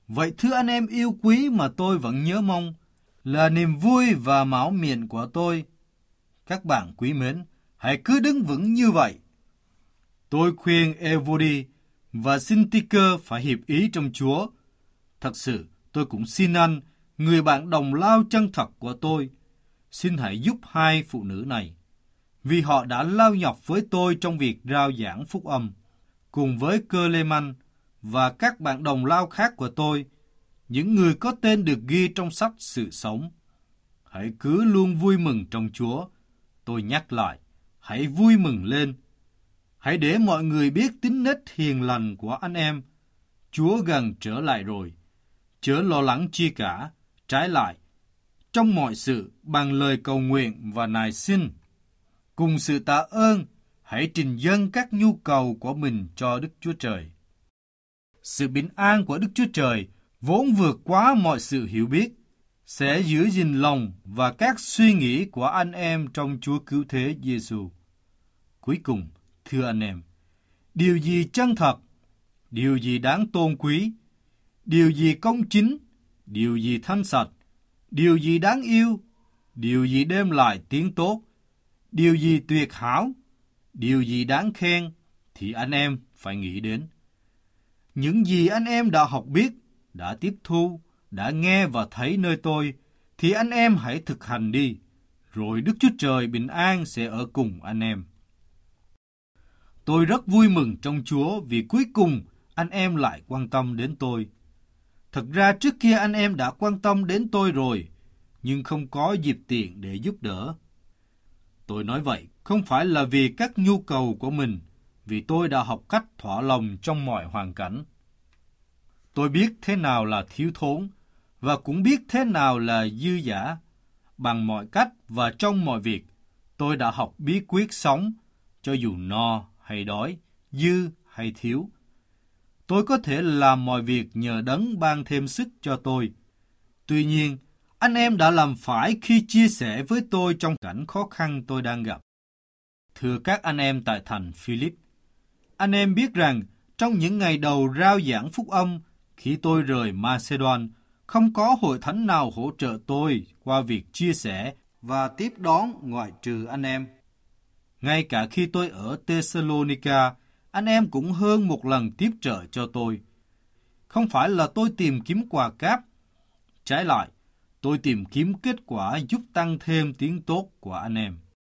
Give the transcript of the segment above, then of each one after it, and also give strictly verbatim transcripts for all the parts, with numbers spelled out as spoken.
Vậy thưa anh em yêu quý mà tôi vẫn nhớ mong, là niềm vui và mão miệng của tôi. Các bạn quý mến, hãy cứ đứng vững như vậy. Tôi khuyên Evody và Syntyche phải hiệp ý trong Chúa. Thật sự, tôi cũng xin anh, người bạn đồng lao chân thật của tôi, xin hãy giúp hai phụ nữ này, vì họ đã lao nhọc với tôi trong việc rao giảng phúc âm, cùng với Clemen và các bạn đồng lao khác của tôi, những người có tên được ghi trong sách sự sống. Hãy cứ luôn vui mừng trong Chúa. Tôi nhắc lại, hãy vui mừng lên. Hãy để mọi người biết tính nết hiền lành của anh em. Chúa gần trở lại rồi. Chớ lo lắng chi cả, trái lại, trong mọi sự bằng lời cầu nguyện và nài xin, cùng sự tạ ơn, hãy trình dâng các nhu cầu của mình cho Đức Chúa Trời. Sự bình an của Đức Chúa Trời vốn vượt quá mọi sự hiểu biết, sẽ giữ gìn lòng và các suy nghĩ của anh em trong Chúa Cứu Thế Giêsu. Cuối cùng, thưa anh em, điều gì chân thật, điều gì đáng tôn quý, điều gì công chính, điều gì thanh sạch, điều gì đáng yêu, điều gì đem lại tiếng tốt, điều gì tuyệt hảo, điều gì đáng khen, thì anh em phải nghĩ đến. Những gì anh em đã học biết, đã tiếp thu, đã nghe và thấy nơi tôi, thì anh em hãy thực hành đi, rồi Đức Chúa Trời bình an sẽ ở cùng anh em. Tôi rất vui mừng trong Chúa vì cuối cùng anh em lại quan tâm đến tôi. Thật ra trước kia anh em đã quan tâm đến tôi rồi, nhưng không có dịp tiện để giúp đỡ. Tôi nói vậy không phải là vì các nhu cầu của mình, vì tôi đã học cách thỏa lòng trong mọi hoàn cảnh. Tôi biết thế nào là thiếu thốn, và cũng biết thế nào là dư dả. Bằng mọi cách và trong mọi việc, tôi đã học bí quyết sống, cho dù no hay đói, dư hay thiếu. Tôi có thể làm mọi việc nhờ Đấng ban thêm sức cho tôi. Tuy nhiên, anh em đã làm phải khi chia sẻ với tôi trong cảnh khó khăn tôi đang gặp. Thưa các anh em tại thành Philip, anh em biết rằng trong những ngày đầu rao giảng phúc âm, khi tôi rời Macedon, không có hội thánh nào hỗ trợ tôi qua việc chia sẻ và tiếp đón ngoại trừ anh em. Ngay cả khi tôi ở Thessalonica, anh em cũng hơn một lần tiếp trợ cho tôi. Không phải là tôi tìm kiếm quà cáp. Trái lại, tôi tìm kiếm kết quả giúp tăng thêm tiếng tốt của anh em.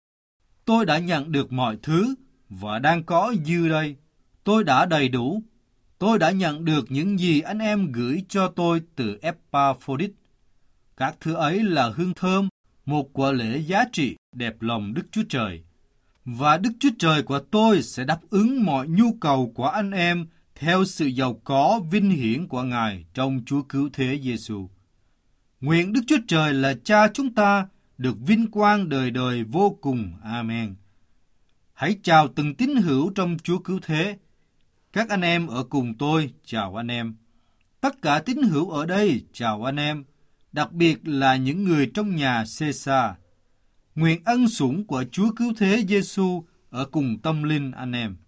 Tôi đã nhận được mọi thứ và đang có dư đây. Tôi đã đầy đủ. Tôi đã nhận được những gì anh em gửi cho tôi từ Epaphroditus. Các thứ ấy là hương thơm, một quả lễ giá trị đẹp lòng Đức Chúa Trời. Và Đức Chúa Trời của tôi sẽ đáp ứng mọi nhu cầu của anh em theo sự giàu có vinh hiển của Ngài trong Chúa Cứu Thế Giêsu. Nguyện Đức Chúa Trời là Cha chúng ta được vinh quang đời đời vô cùng. Amen. Hãy chào từng tín hữu trong Chúa Cứu Thế. Các anh em ở cùng tôi chào anh em. Tất cả tín hữu ở đây chào anh em, đặc biệt là những người trong nhà Caesar. Nguyện ân sủng của Chúa Cứu Thế Giêsu ở cùng tâm linh anh em.